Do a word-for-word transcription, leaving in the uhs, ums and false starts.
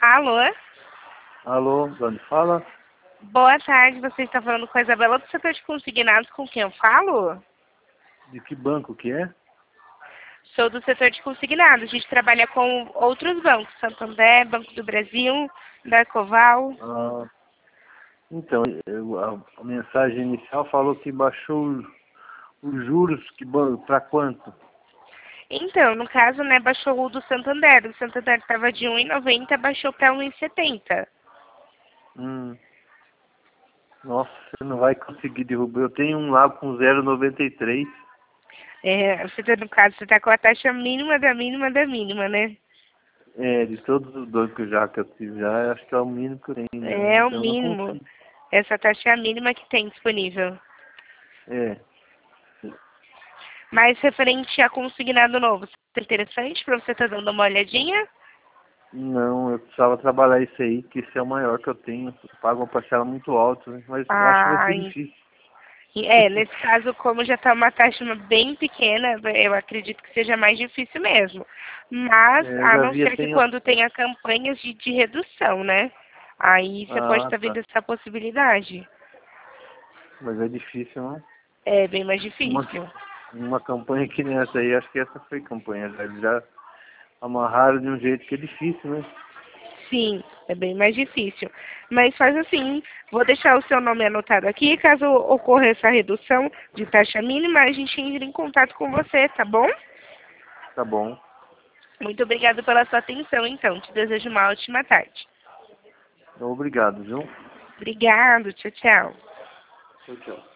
Alô? Alô, de onde fala? Boa tarde, você está falando com a Isabela do setor de consignados, com quem eu falo? De que banco que é? Sou do setor de consignados, a gente trabalha com outros bancos, Santander, Banco do Brasil, Darcoval. Ah, então, eu- a, a mensagem inicial falou que baixou os, os juros, que para quanto? Então, no caso, né, baixou o do Santander, o Santander estava de um e noventa, baixou para um e setenta. Hum, nossa, você não vai conseguir derrubar. Eu tenho um lá com zero vírgula noventa e três. É, você tá, no caso, você está com a taxa mínima da mínima da mínima, né? É, de todos os bancos já que eu tive já, acho que é o mínimo que eu tenho, né? É o Então eu não mínimo. consigo. Essa taxa é a mínima que tem disponível. É, Mas referente a consignado novo, é interessante para você estar dando uma olhadinha? não, eu precisava trabalhar isso aí, que esse é o maior que eu tenho. Eu pago uma parcela muito alta, né? Mas eu acho que vai Ah, ser en- difícil. é, nesse caso, como já está uma taxa bem pequena, eu acredito que seja mais difícil mesmo. Mas, É, eu a já não vi ser que até. quando tenha campanhas de, de redução, né? Aí você pode Ah, estar vendo tá. essa possibilidade. Mas é difícil, não? É bem mais Uma, difícil. uma campanha que nem essa aí, acho que essa foi campanha. Já, eles já amarraram de um jeito que é difícil, né? Sim, é bem mais difícil. Mas faz assim, vou deixar o seu nome anotado aqui, caso ocorra essa redução de taxa mínima, a gente entra em contato com você, tá bom? Tá bom. Muito obrigada pela sua atenção, então. Te desejo uma ótima tarde. Obrigado, viu? Obrigado, tchau, tchau. Tchau, tchau.